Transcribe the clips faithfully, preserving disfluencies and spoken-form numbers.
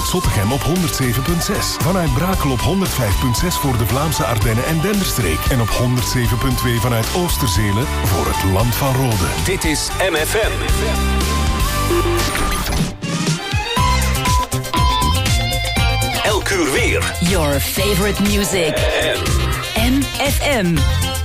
vanuit Zottegem op honderd zeven komma zes. Vanuit Brakel op honderd vijf komma zes voor de Vlaamse Ardennen en Denderstreek. En op honderd zeven komma twee vanuit Oosterzelen voor het Land van Rode. Dit is M F M. Elk uur weer. Your favorite music. M F M.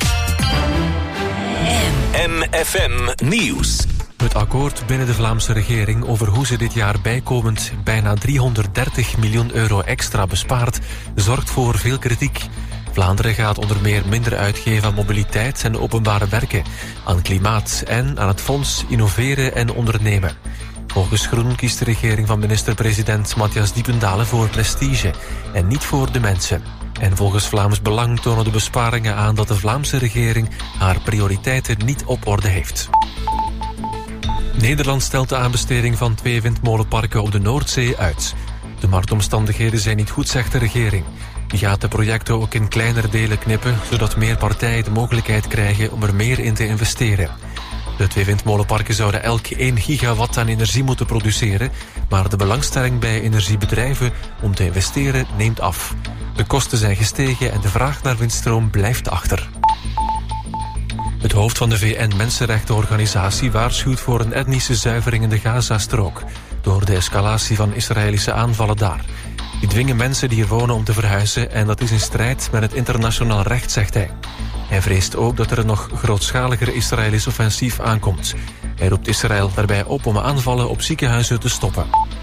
M F M Nieuws. Het akkoord binnen de Vlaamse regering over hoe ze dit jaar bijkomend bijna driehonderddertig miljoen euro extra bespaart, zorgt voor veel kritiek. Vlaanderen gaat onder meer minder uitgeven aan mobiliteit en openbare werken, aan klimaat en aan het fonds Innoveren en Ondernemen. Volgens Groen kiest de regering van minister-president Matthias Diependalen voor prestige en niet voor de mensen. En volgens Vlaams Belang tonen de besparingen aan dat de Vlaamse regering haar prioriteiten niet op orde heeft. Nederland stelt de aanbesteding van twee windmolenparken op de Noordzee uit. De marktomstandigheden zijn niet goed, zegt de regering. Die gaat de projecten ook in kleinere delen knippen, zodat meer partijen de mogelijkheid krijgen om er meer in te investeren. De twee windmolenparken zouden elk één gigawatt aan energie moeten produceren, maar de belangstelling bij energiebedrijven om te investeren neemt af. De kosten zijn gestegen en de vraag naar windstroom blijft achter. Het hoofd van de V N-Mensenrechtenorganisatie waarschuwt voor een etnische zuivering in de Gazastrook door de escalatie van Israëlische aanvallen daar. Die dwingen mensen die hier wonen om te verhuizen en dat is in strijd met het internationaal recht, zegt hij. Hij vreest ook dat er een nog grootschaliger Israëlisch offensief aankomt. Hij roept Israël daarbij op om aanvallen op ziekenhuizen te stoppen.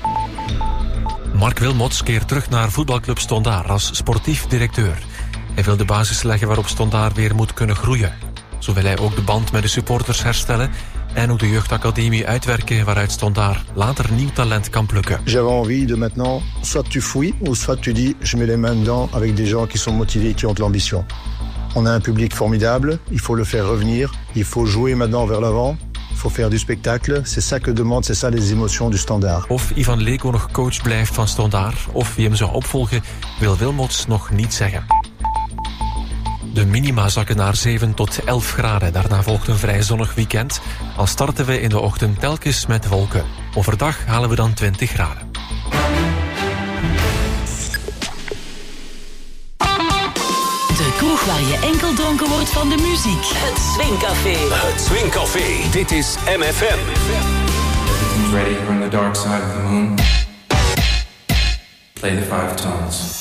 Mark Wilmots keert terug naar voetbalclub Stondaar als sportief directeur. Hij wil de basis leggen waarop Stondaar weer moet kunnen groeien. Zo wil hij ook de band met de supporters herstellen en ook de jeugdacademie uitwerken waaruit Stondaar later nieuw talent kan plukken. J'avais envie de maintenant, soit tu fouilles, ou soit tu dis, je mets les mains dedans avec des gens qui sont motivés, qui ont de l'ambition. On a un public formidable, il faut le faire revenir, il faut jouer maintenant vers l'avant, il faut faire du spectacle, c'est ça que demande, c'est ça les émotions du Standaard. Of Ivan Leko nog coach blijft van Stondaar, of wie hem zou opvolgen, wil Wilmots nog niet zeggen. De minima zakken naar zeven tot elf graden. Daarna volgt een vrij zonnig weekend. Al starten we in de ochtend telkens met wolken. Overdag halen we dan twintig graden. De kroeg waar je enkel dronken wordt van de muziek. Het Swingcafé. Het Swingcafé. Dit is M F M. Everything's ready from the dark side of the moon. Play the five tones.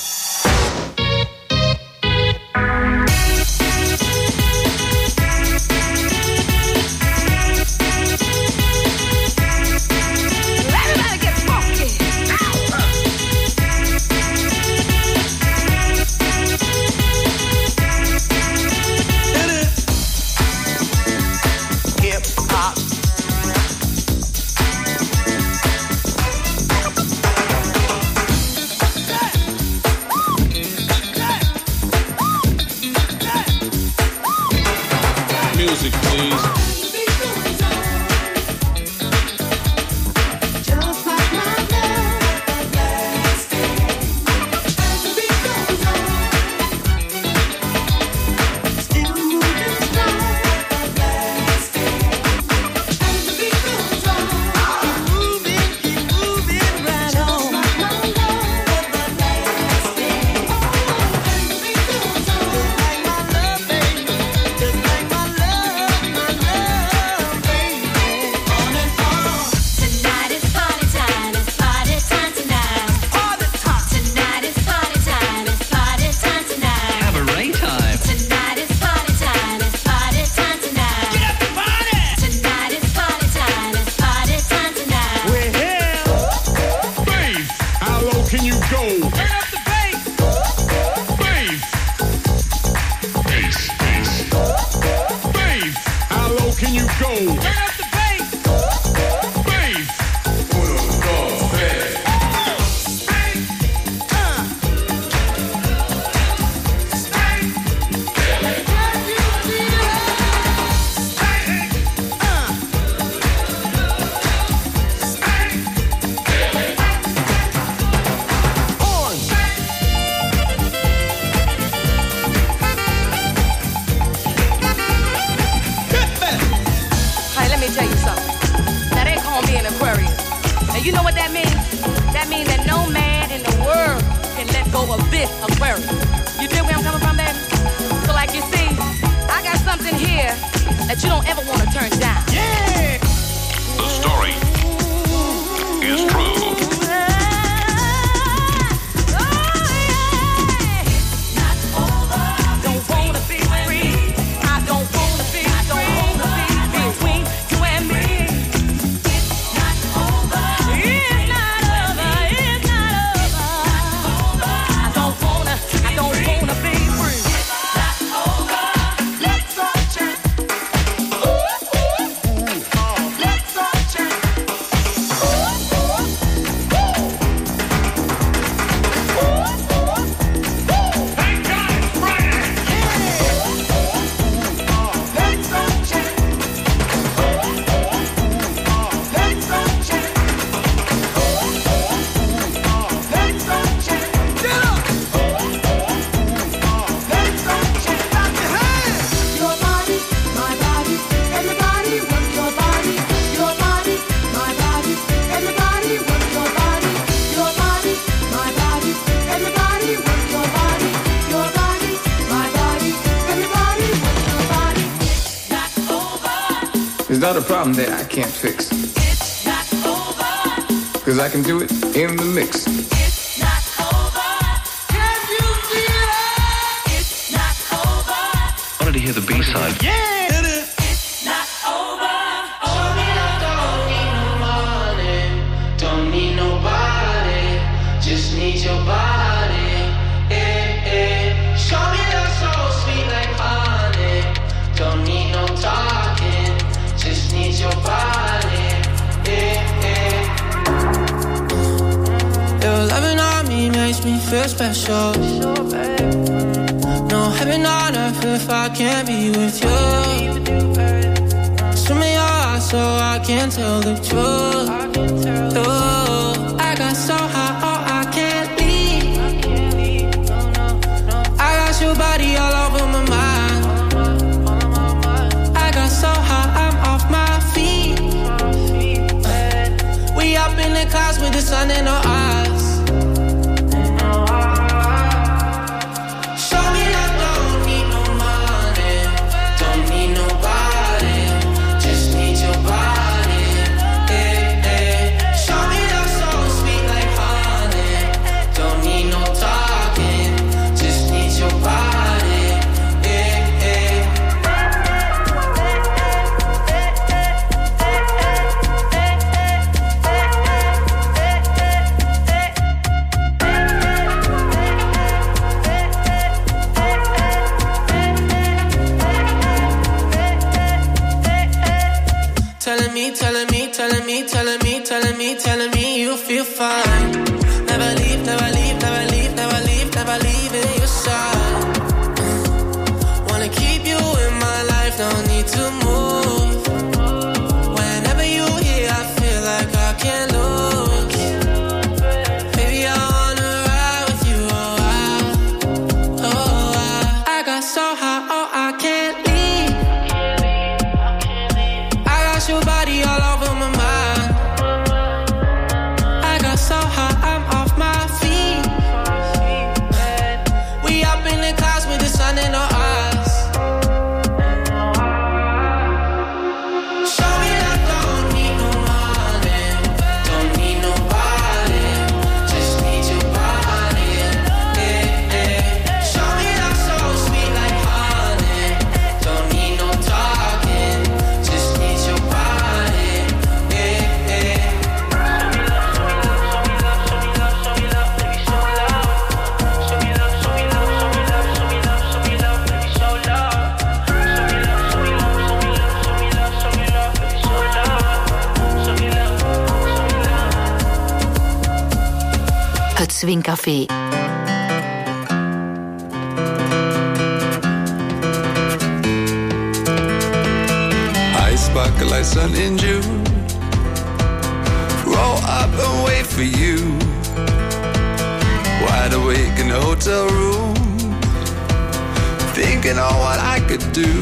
You know what that means? That means that no man a bit Aquarius. You dig where I'm coming from, baby? So like you see, I got something here that you don't ever want to turn down. Yeah! The story is true. Not a problem that I can't fix. It's not over. Cause I can do it in the mix. It's not over. Can you feel it? It's not over. I wanted to hear the B-side. Yeah! It's not over. Show me that don't need no money, don't need nobody, just need your body. Eh, eh. Show me that so sweet like honey, don't need no talking. Just need your body, yeah, yeah. Your loving on me makes me feel special. No heaven on earth if I can't be with you. Swim in your eyes so I can tell the truth. Ooh, I got so high, oh, I can't leave. I got your body all over my mind. I got so high, I'm off my feet. We up in the clouds with the sun in our eyes. Show me that don't need no money, don't need nobody, just need your body. Eh, eh. Show me that so sweet like honey, don't need no talking, just need your body. Eh, eh. Telling me, telling me, telling me, telling me, telling me, telling me you feel fine. Never leave, never leave, never leave, never leave, never leave in your side. Wanna keep you in my life, don't need to move. Whenever you here, I feel like I can't lose. Baby, I wanna ride with you, oh, I, oh, I, I got so high, oh, I can't leave. I got your body all over my mind. I got so high, I'm off my feet. We up in the clouds with the sun in our eyes. Show me that don't need no money, don't need nobody, just need your body. Eh, eh. Show me that so sweet like honey, don't need no talking, just need your body. Eh, eh. Het Swingcafé. I sparkle like sun in June. Roll up and wait for you. Wide awake in a hotel room, thinking on what I could do.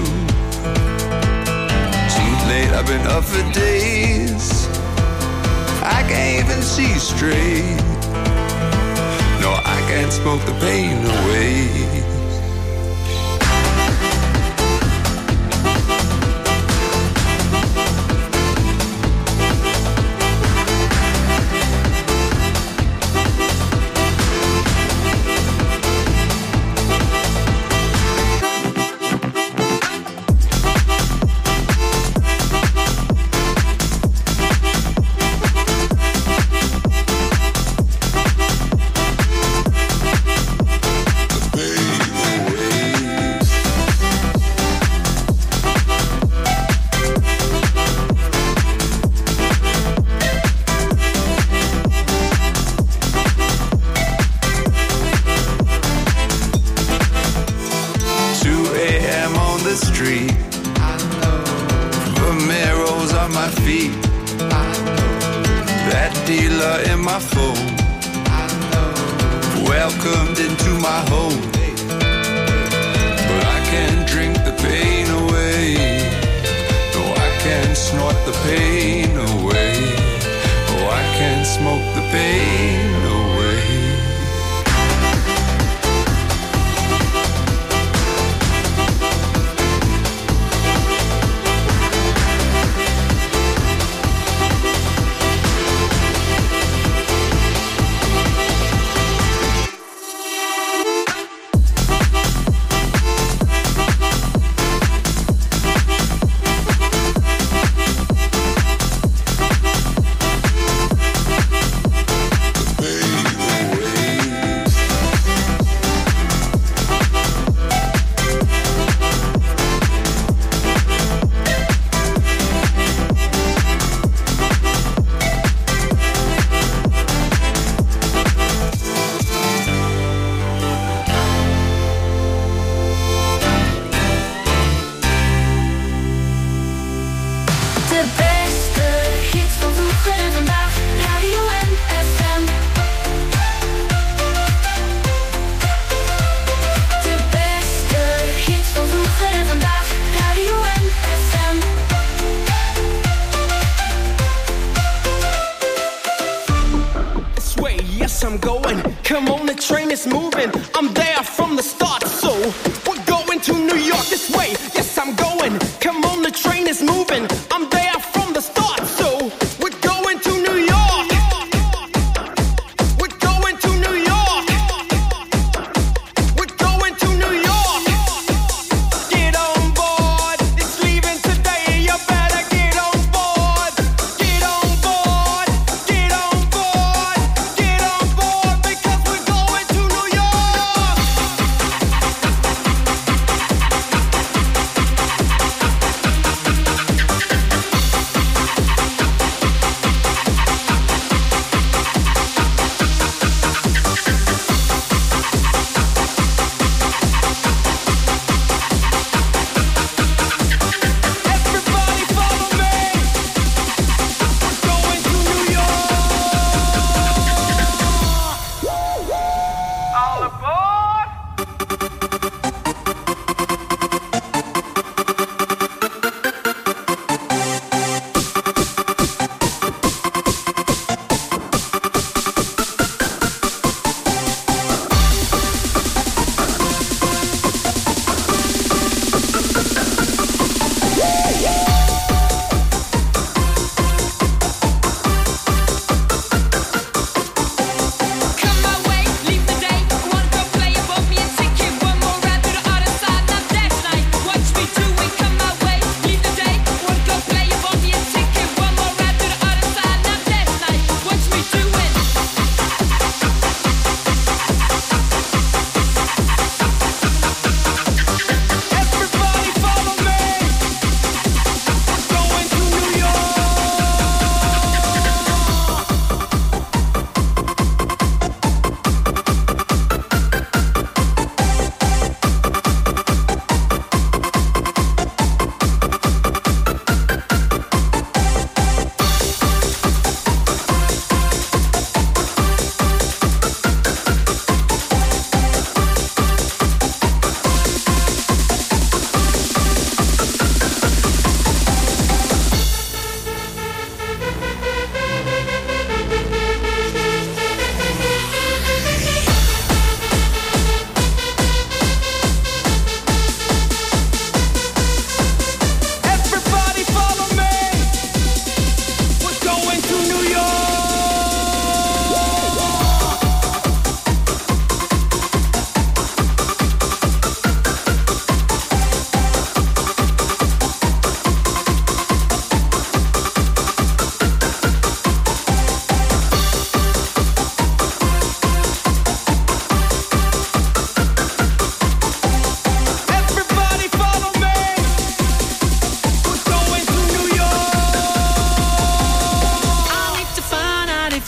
Too late, I've been up for days. I can't even see straight. No, I can't smoke the pain away.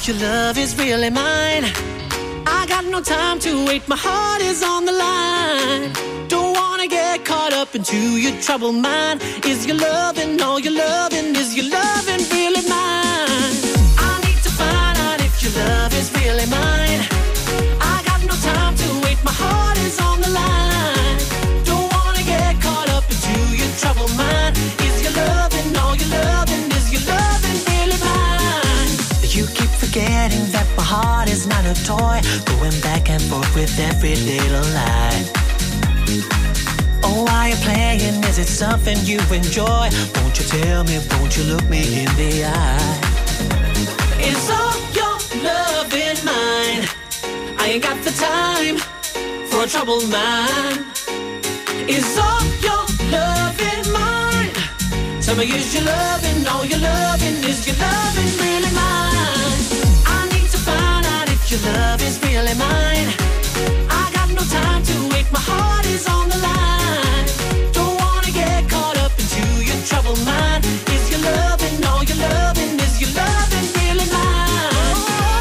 if your love is really mine. I got no time to wait, my heart is on the line. Don't wanna get caught up into your troubled mind. Is your loving, all your loving, is your loving really mine? I need to find out if your love is really mine. I got no time to wait, my heart is on the line. Don't wanna get caught up into your troubled mind. Is your loving, all your loving, is your loving really mine? You keep forgetting that my heart is not a toy, going back and forth with every little lie. Oh, why you playing? Is it something you enjoy? Won't you tell me, won't you look me in the eye? Is all your love in mine? I ain't got the time for a troubled mind. Is all your love in mine? Tell me, is your loving, all your loving, is your loving really mine? I need to find out if your love is really mine. I got no time to wait, my heart is on the line. Don't wanna get caught up into your troubled mind. Is your loving, all your loving, is your loving really mine?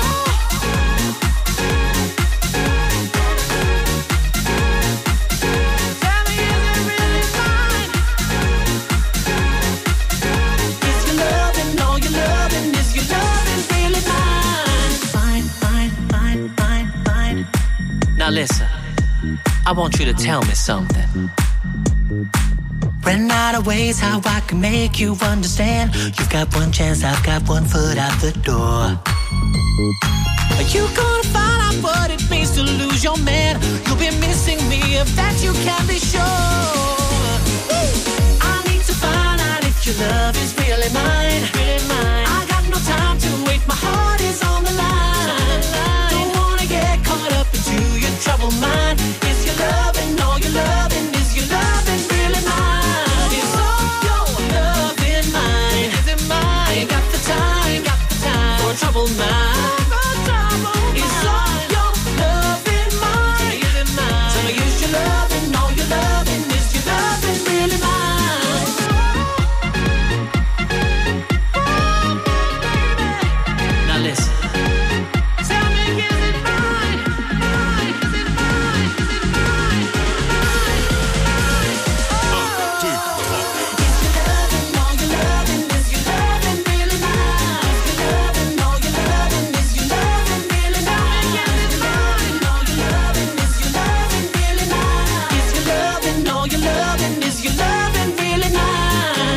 Tell me, is it really mine? Is your loving, all your loving, is your loving really mine? Fine, fine, fine, fine, fine. Now listen, I want you to tell me something. Ran out of ways how I can make you understand. You've got one chance, I've got one foot out the door. Are you gonna find out what it means to lose your man? You'll be missing me, if that you can be sure. I need to find out if your love is really mine. Really mine. I got no time to wait, my heart is on the line. Don't wanna get caught up into your troubled mind. Is your loving, all your loving, is your loving really mine? Is all your love in mine? Is it mine? I ain't got the time, got the time for a troubled mind. Is all your love in mine? Is it mine? Tell me, is your loving, all your loving, is your loving really mine? Now listen. Tell me, is it mine? Mine? Is it mine? Is it mine? Mine? Oh. Is your loving, all your loving, is your loving really mine? Is your loving, all your loving, is your loving really mine? Is your loving, all your loving, is your loving really mine? Is your loving, all your loving, is your loving really mine?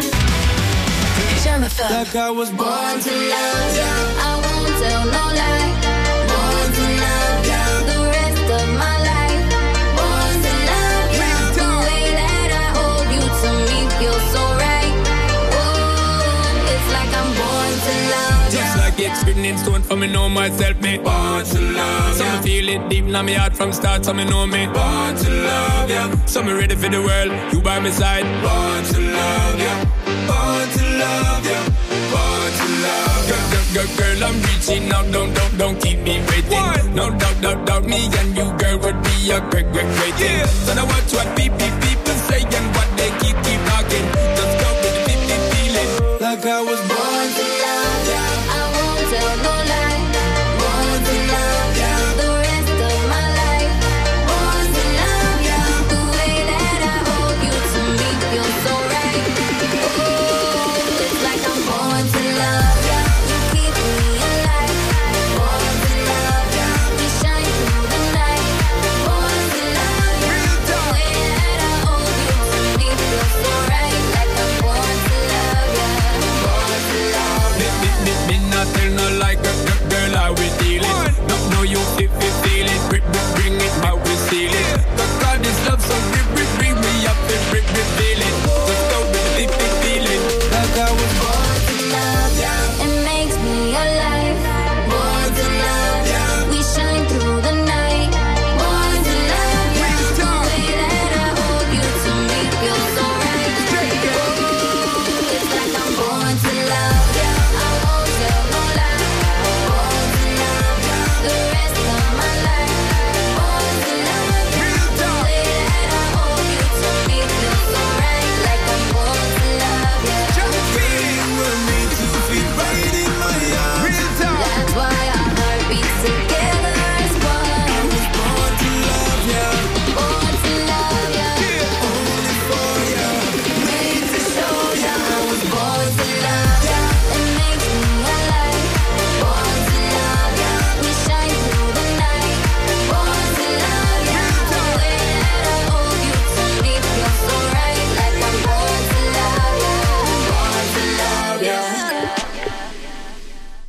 Like I was born to love ya, I won't tell no lie. Born to love ya, the rest of my life. Born to love ya, the way that I hold you to me feels so right. Oh, it's like I'm born to love ya. Just like it's written in stone for me know myself, me born to love ya. So me feel it deep in my heart from start, so me know me born to love ya. So me ready for the world, you by my side. Born to love ya, born to love ya, born to love ya. Girl, girl, girl, girl, I'm reaching out, don't, don't, don't keep me waiting. What? No doubt, doubt, doubt, me and you, girl, would be a great, great, great thing. Yeah. So now watch what people, people say and what they keep, keep talking. Just go with the feeling, feeling. Like I was born to love ya, I won't tell no lie. Born to love ya, the rest of my life. Born to love ya, the way that I hold you to me feels so right. Oh, it's like I'm born to love ya, you keep me alive. Born to love ya, we shine through the night. Born to love ya, the way that I hold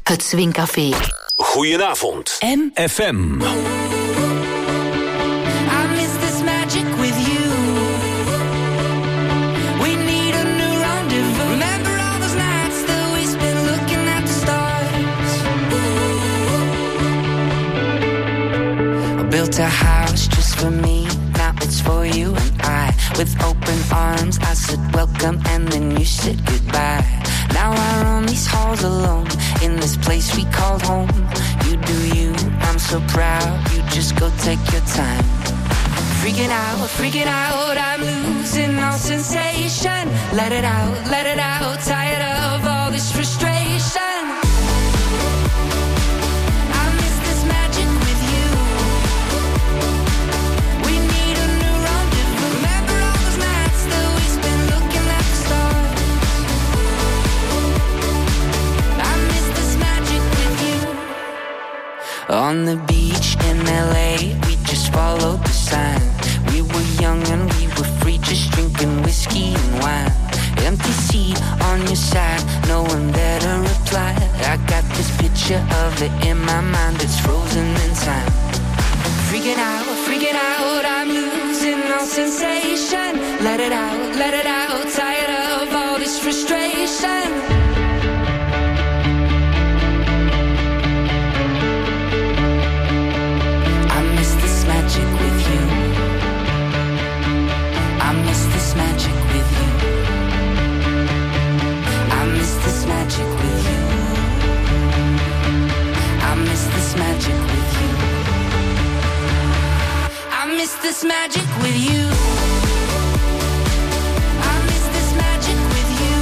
Het Swingcafé. Goedenavond. M F M. I miss this magic with you. We need a new rendezvous. Remember all those nights that we spent looking at the stars. I built a house just for me. Now it's for you and I. With open arms I said welcome and then you said goodbye. Now I roam these halls alone in this place we called home. You do you, I'm so proud. You just go take your time. Freaking out, freaking out, I'm losing all sensation. Let it out, let it out, tired of all this frustration. I miss this magic with you. We need a new rendezvous. Remember all those nights that we spent looking at the stars. I miss this magic with you. On the beach in L A, we just followed the sign. We were young and we were free, just drinking whiskey and wine. Empty seat on your side, no one there to reply. I got this picture of it in my mind, it's frozen in time. Freaking out, freaking out, I'm losing all sensation. Let it out, let it out, tired of all this frustration. Magic with you. I miss this magic with you. I miss this magic with you. I miss this magic with you. I miss this magic with you. I miss this magic with you.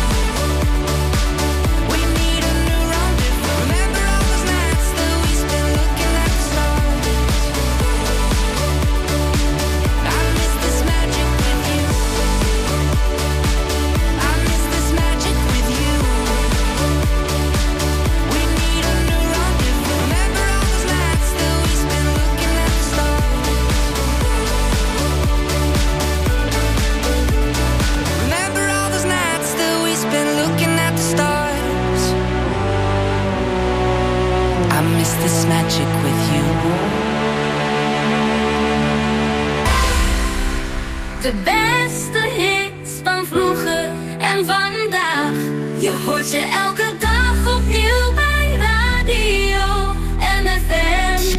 We need a new rendezvous. Remember all those nights that we spent looking at the stars. This magic with you. De beste hits van vroeger en vandaag. Je hoort ze elke dag opnieuw bij Radio M F M.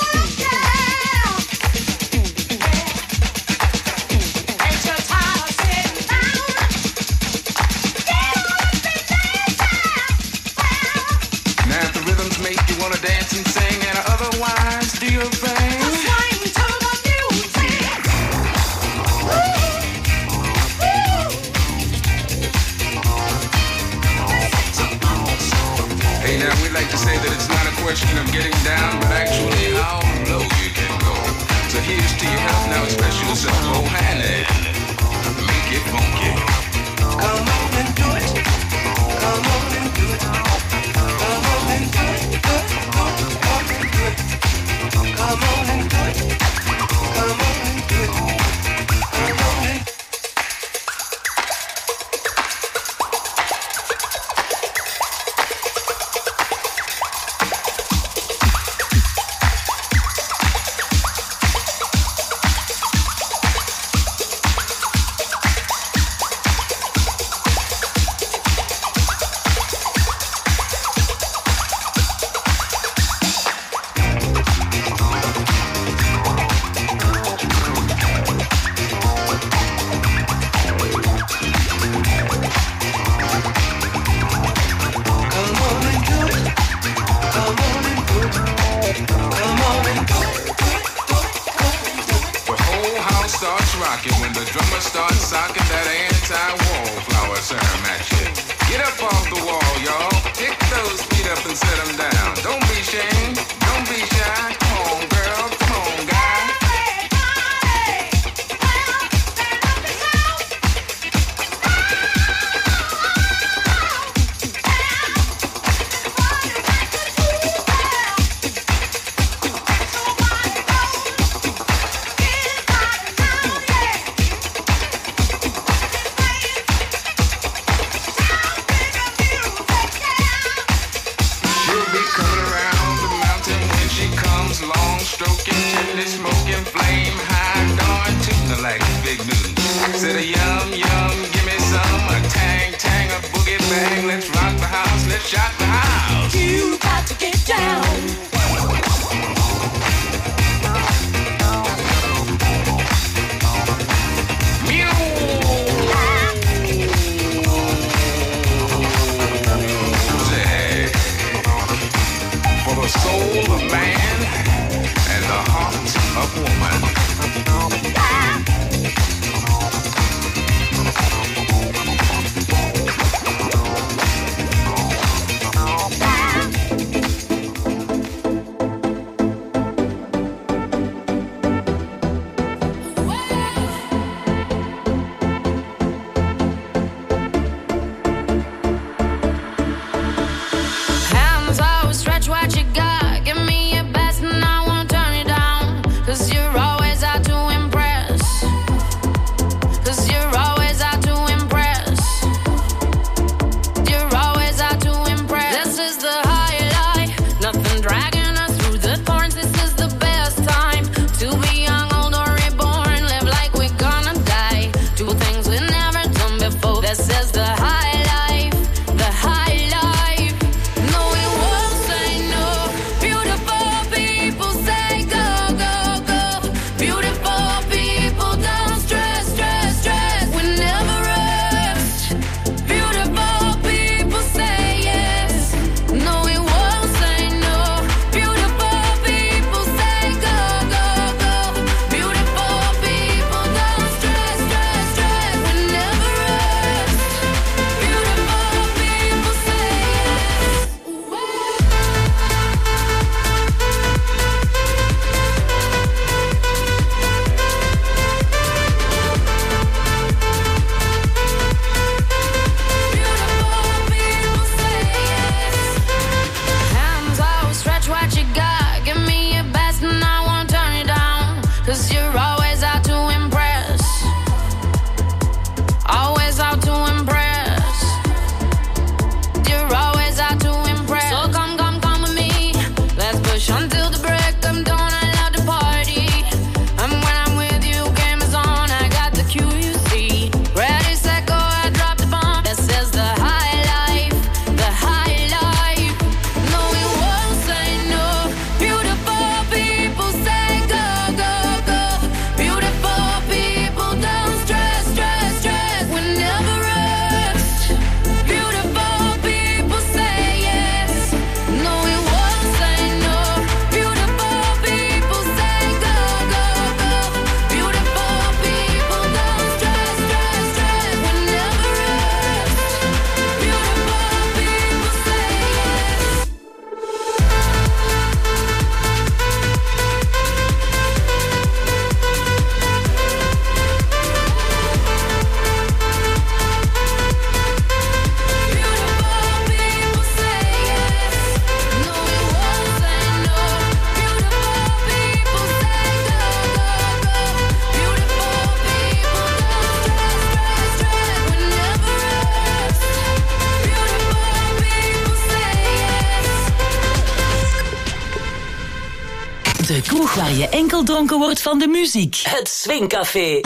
Get your tired yum, yum, give me some. A tang, tang, a boogie bang. Let's rock the house, let's shock the house. You got to get down. For the soul of man and the heart of woman. De kroeg waar je enkel dronken wordt van de muziek. Het Swingcafé.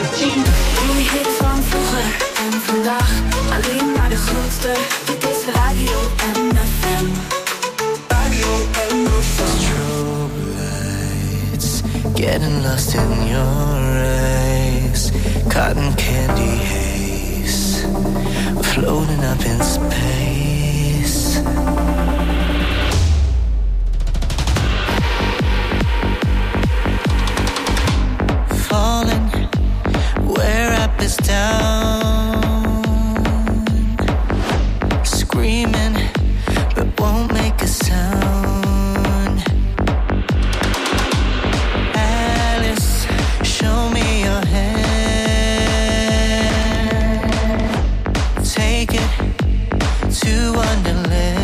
Die hit van vroeger en vandaag, alleen maar de grootste. Dit is Radio M F M. Radio M F M. Strobe lights, getting lost in your eyes. Cotton candy haze, floating up in space. Falling where up is down, screaming but won't make a sound. Alice, show me your hand, take it to Wonderland.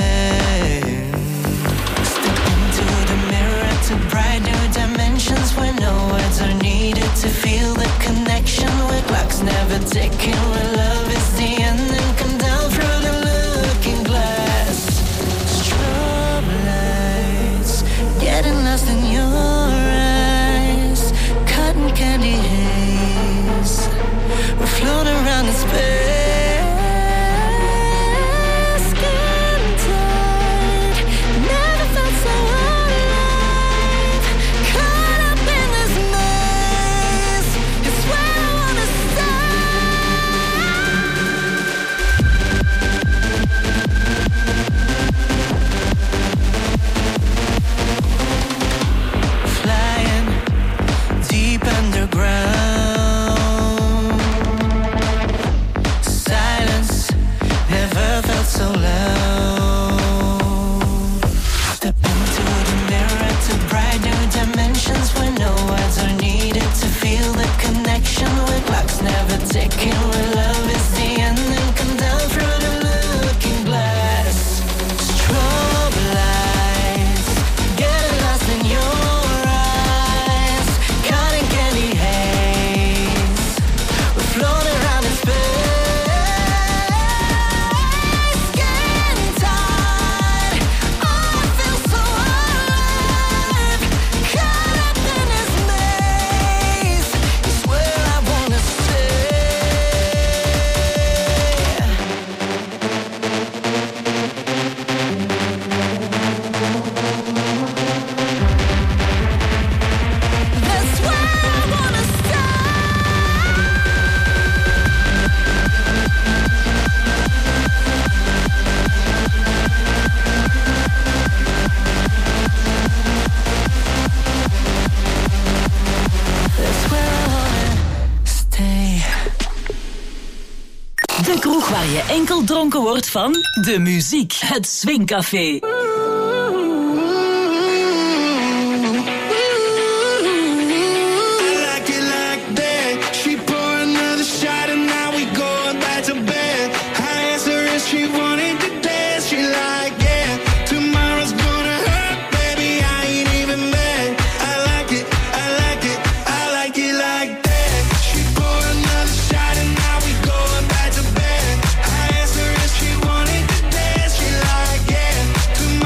Step into the mirror to bright new dimensions where no words are needed to feel the connection, where clocks never ticking, where love is the end and come down through the looking glass. Strobe lights, getting lost in your eyes. Cotton candy haze, we're floating around in space. Getting tired, never felt so alive. Caught up in this maze, it's where I wanna flying deep underground. Silence never felt so loud. Step into the mirror to bright new dimensions where no words are needed to feel the connection, where clocks never ticking, where love is the end and come down through the looking glass. Strobe lights, getting lost in your eyes. Cotton candy haze, we're floating around in space. Getting tired, oh I feel so alive. Caught up in this maze, it's where I wanna stay. That's where I wanna That's where I wanna stay. De kroeg waar je enkel dronken wordt van de muziek. Het Swingcafé. Like it like that. She pour another shot and now we going back to bed. I asked her if she wanted to dance. She like, yeah. Tomorrow's gonna hurt, baby. I ain't even mad. I like it, I like it, I like it like that. She pour another shot and now we going back to bed. I asked her if she wanted to dance. She like, yeah.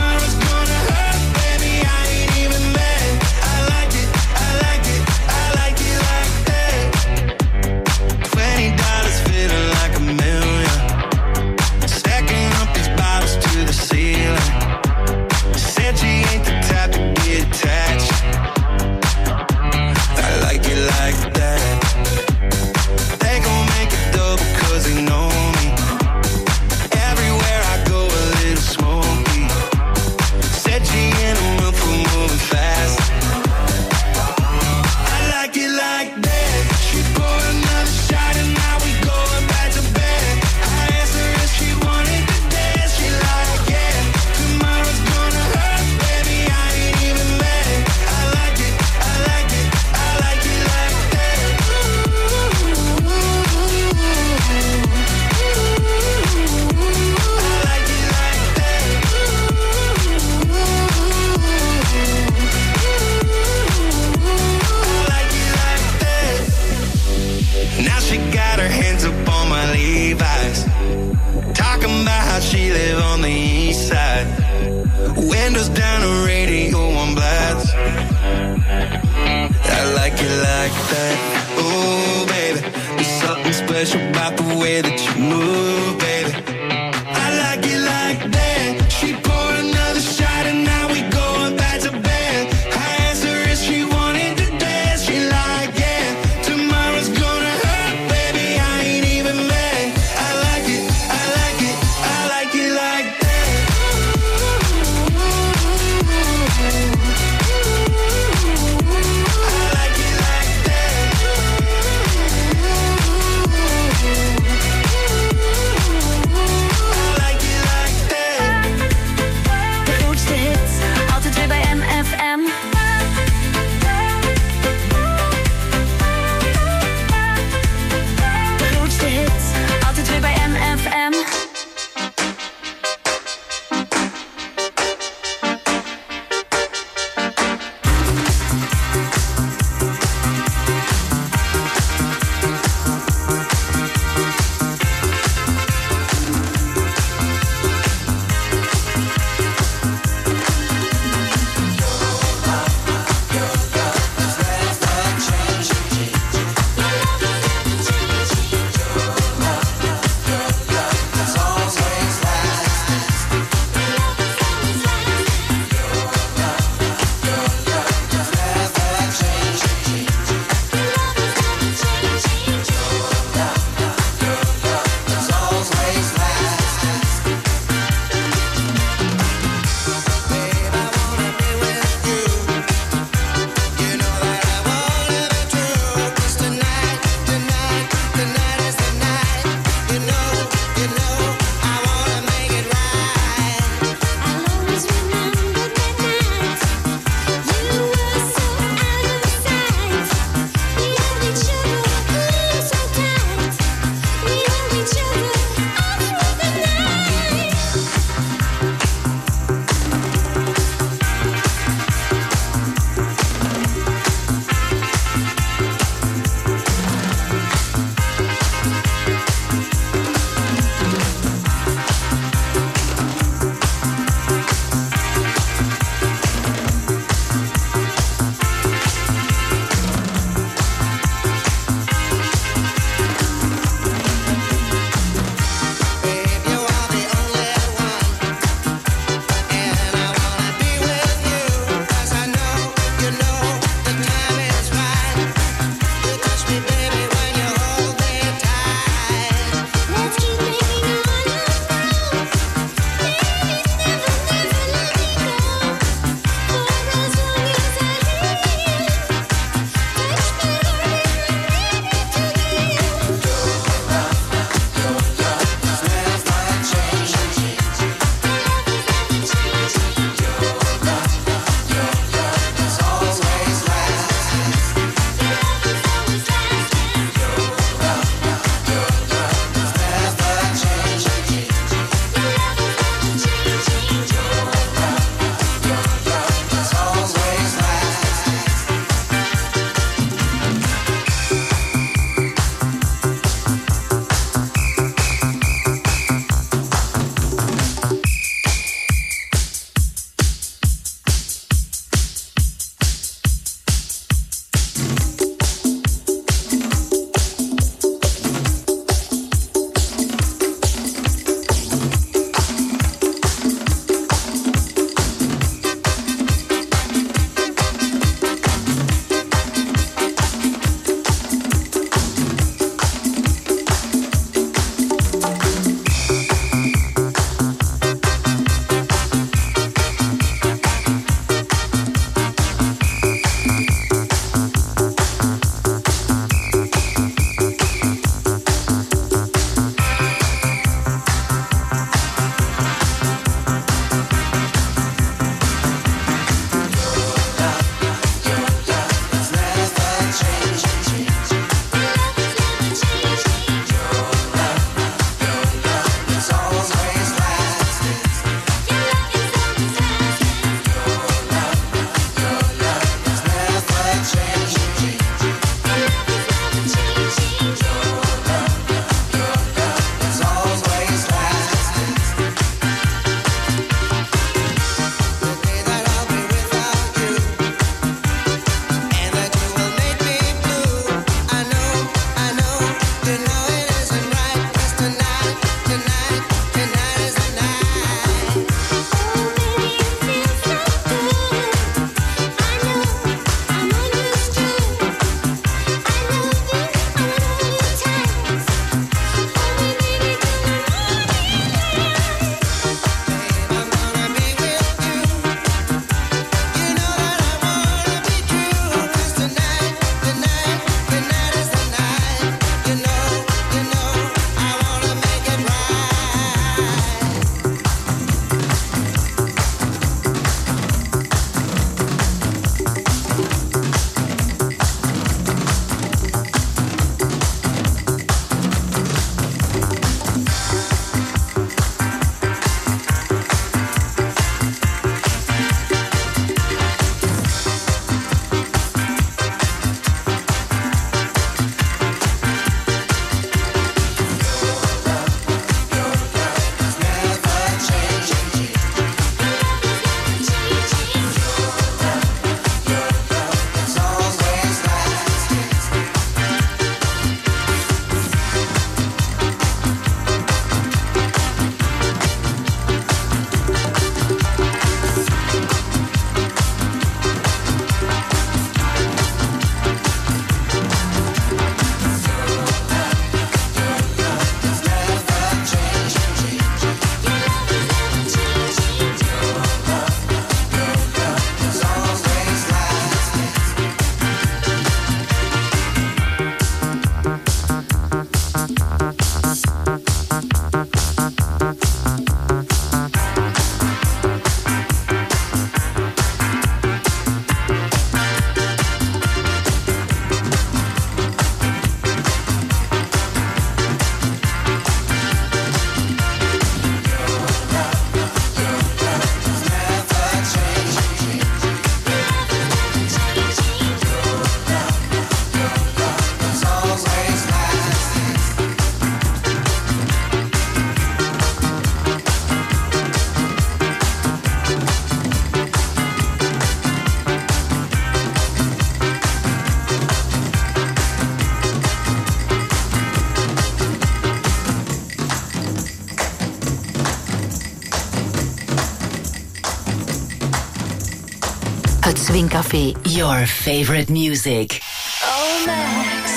Swing Café. Your favorite music. Oh, Max.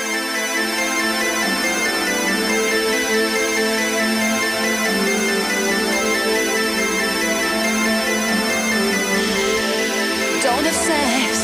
Don't have sex.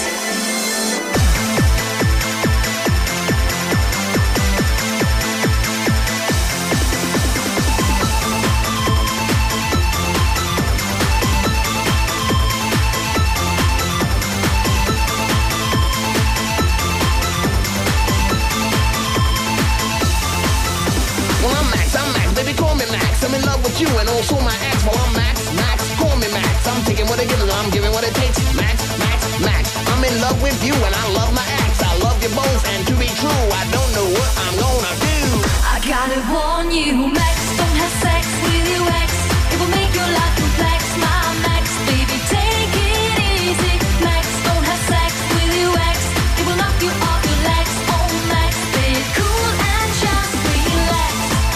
I'm in love with you and also my ex. Well, I'm Max, Max, call me Max. I'm taking what it gives and I'm giving what it takes. Max, Max, Max. I'm in love with you and I love my ex. I love you both and to be true, I don't know what I'm gonna do. I gotta warn you, Max, don't have sex with your ex. It will make your life complex, my Max. Baby, take it easy. Max, don't have sex with your ex. It will knock you off your legs. Oh, Max, stay cool and just relax.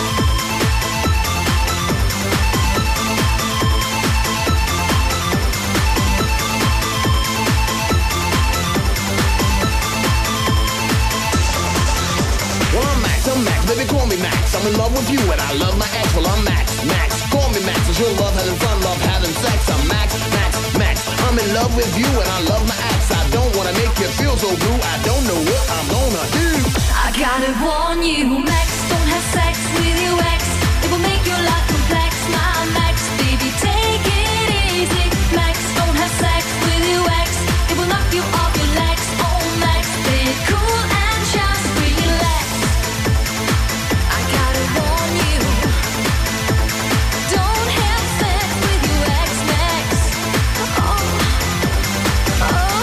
I'm Max, baby, call me Max. I'm in love with you and I love my ex. Well, I'm Max, Max, call me Max. Cause you'll love having fun, love having sex. I'm Max, Max, Max. I'm in love with you and I love my ex. I don't wanna make you feel so blue. I don't know what I'm gonna do. I gotta warn you, Max, don't have sex with your ex. It will make your life complex, my Max. Baby, take it easy. Max, don't have sex with your ex. It will knock you off your legs. Oh, Max, stay cool and just relax. I gotta warn you, don't have sex with your ex, Max. Oh, oh.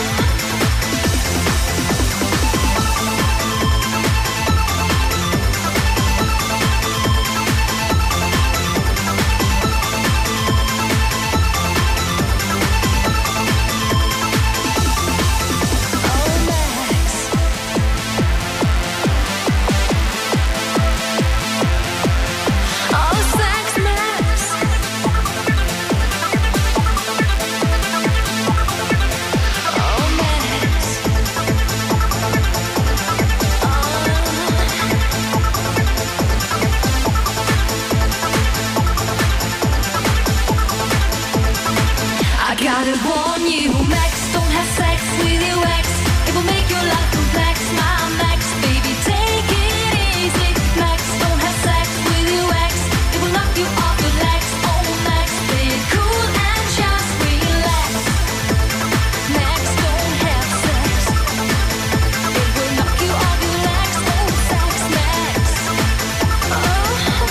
Gotta warn you, Max, don't have sex with your ex. It will make your life complex, my Max. Baby, take it easy. Max, don't have sex with your ex. It will knock you off your legs. Oh, Max, stay cool and just relax. Max, don't have sex. It will knock you off your legs. Oh, sex, Max. Oh, oh.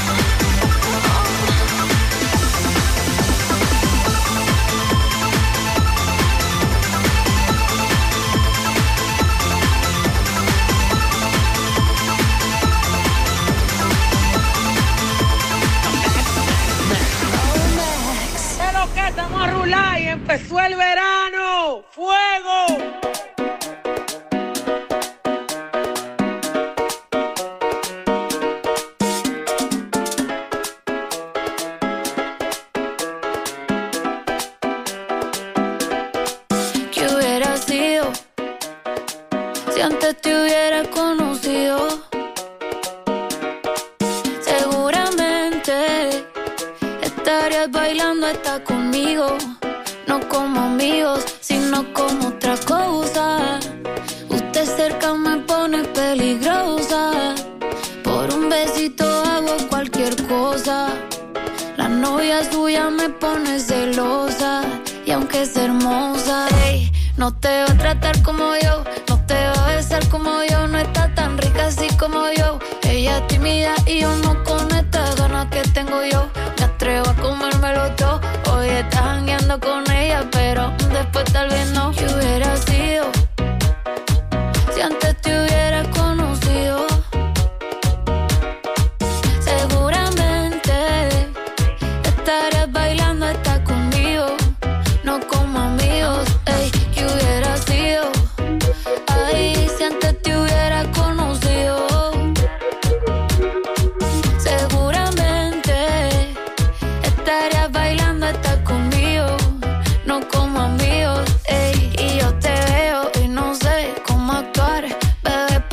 Empezó el verano, fuego. ¿Qué hubiera sido si antes te hubiera conocido? Seguramente estarías bailando hasta conmigo. No como amigos, sino como otra cosa. Usted cerca me pone peligrosa. Por un besito hago cualquier cosa. La novia suya me pone celosa. Y aunque es hermosa, ey, no te va a tratar como yo. No te va a besar como yo. No está tan rica así como yo. Ella es tímida y yo no con estas ganas que tengo yo. Me atrevo a comérmelo todo. Hoy estás jangueando con ella, pero después tal vez no. ¿Qué hubiera sido si antes te hubiera conocido? Seguramente estarías bailando hasta conmigo. No como amigos, ey. ¿Qué hubiera sido? Ay, si antes te hubiera conocido. Seguramente estarías bailando hasta conmigo. No como amigos, ey.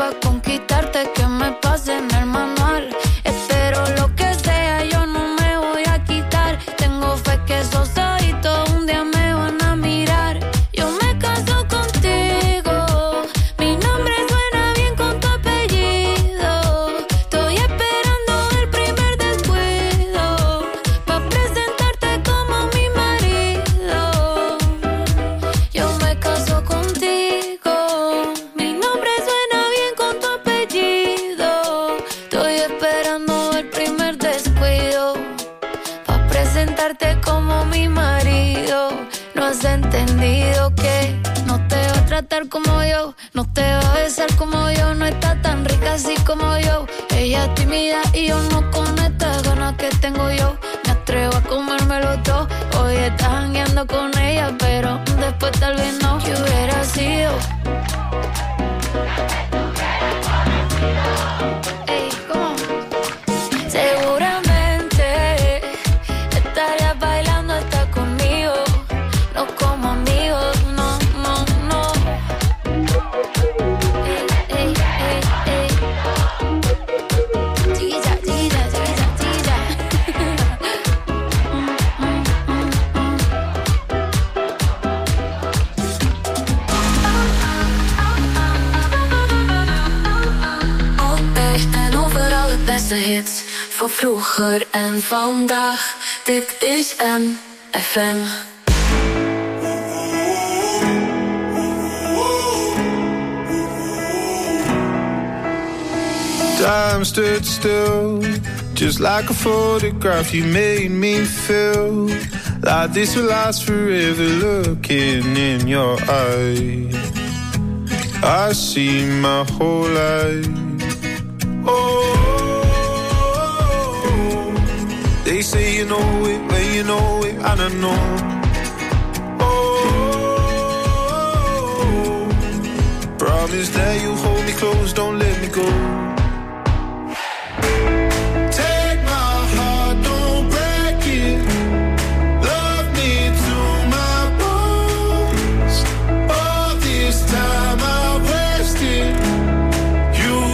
pa' conquistarte, que me pase en el manual. Espero lo que sea, yo no me voy a quitar. Tengo fe que esos ojitos un día me van a mirar. Yo me caso contigo, mi nombre suena bien con tu apellido. Estoy esperando el primer descuido pa' presentarte como mi marido. Yo me caso contigo, mi nombre suena bien con tu apellido. Estoy esperando el primer descuido pa' presentarte como mi marido. No has entendido que no te va a tratar como yo, no te va a besar como yo, no está tan rica así como yo. Ella es tímida y yo no con estas ganas que tengo yo. Me atrevo a comérmelo todo. Hoy estás jangueando con ella, pero después tal vez no. ¿Qué hubiera sido? Ey, ¿cómo? Seguramente estarías bailando hasta conmigo. No como amigos, no, no, no. Ey, ey, ey, ey. Chiquilla, chiquilla, chiquilla, chiquilla. Altijd en overal de beste hits. Van vroeger en vandaag. Dit is M F M. Time stood still, just like a photograph. You made me feel like this will last forever. Looking in your eyes, I see my whole life. Oh, they say you know it when you know it, and I know. Oh, promise that you hold me close, don't let me go.